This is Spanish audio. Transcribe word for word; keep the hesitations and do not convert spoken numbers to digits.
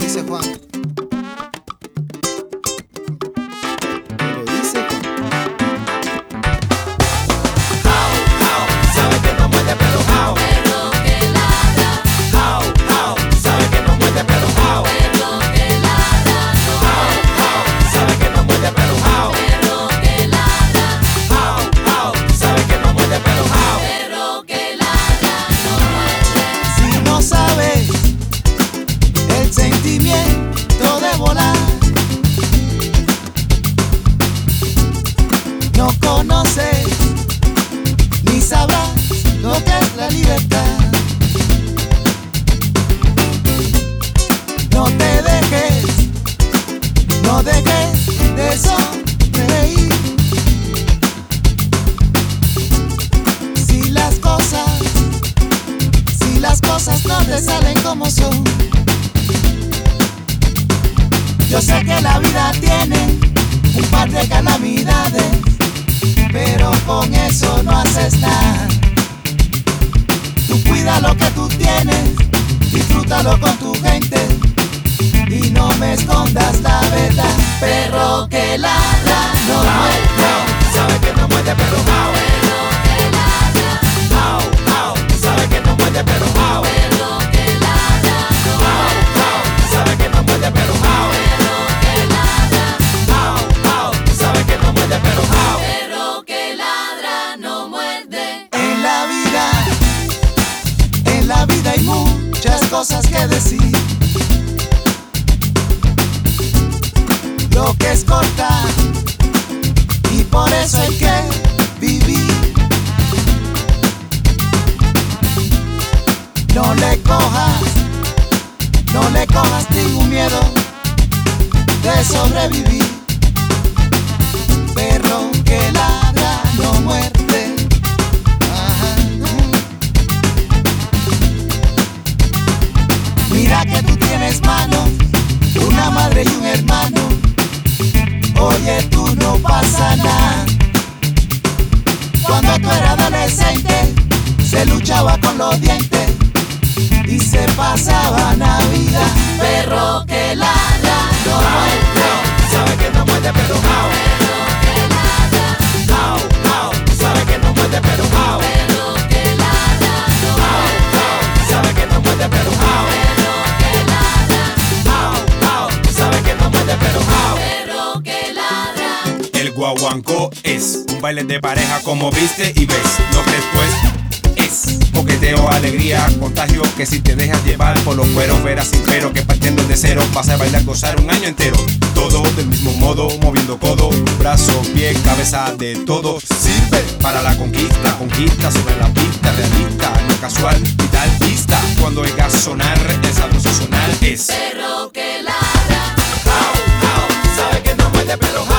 dice Juan. Me lo dice Juan. How, how, sabe que no muerde pero how. Perro que ladra. How, how, sabe que no muerde pero how. Perro que ladra. How, how, sabe que no muerde pero how. Perro que ladra. How, how, sabe que no muerde pero how. Perro que ladra no muerde. Si no sabes el sentimiento de volar, no conoces ni sabrás lo que es la libertad. No te dejes, no dejes de sonreír. Si las cosas, si las cosas no te salen como son, yo sé que la vida tiene un par de calamidades, pero con eso no haces nada. Tú cuida lo que tú tienes, disfrútalo con tu gente y no me escondas la verdad. Perro que ladra no muerde. Sabe que no muerde pero how. Perro que ladra. How, how, sabe que no muerde pero how. Perro que ladra no How, muerde. how, sabe que no muerde pero how. Perro que ladra. How, how, sabe que no muerde pero how. Perro que ladra no muerde. En la vida, en la vida hay muchas cosas que decir. Lo que es corta y por eso hay que vivir. No le cojas, no le cojas ningún miedo de sobrevivir. Perro que ladra no muerde. Ajá. Mira que tú tienes manos, una madre y un hermano. Oye, tú no pasa nada. Cuando tú eras adolescente, se luchaba con los dientes y se pasaba Navidad. Perro que ladra no muerde. Sabe que no muerde pero how. Perro que ladra. How, how, sabe que no muerde pero how. Perro que ladra no muerde. How, sabe que no muerde pero how. Perro que ladra. How, how, sabe que no muerde pero how. Perro que ladra. El guaguancó es un baile de pareja como viste y ves. Lo que después es coqueteo, alegría, contagio, que si te dejas llevar por los cueros verás sin pero que partiendo de cero vas a bailar, gozar un año entero. Todo del mismo modo, moviendo codo, brazo, pie, cabeza, de todo sirve para la conquista. Conquista sobre la pista, realista, no casual, vitalista. Cuando oigas sonar, el sabroso sonar es Perro que ladra. How, how, sabe que no muerde pero how.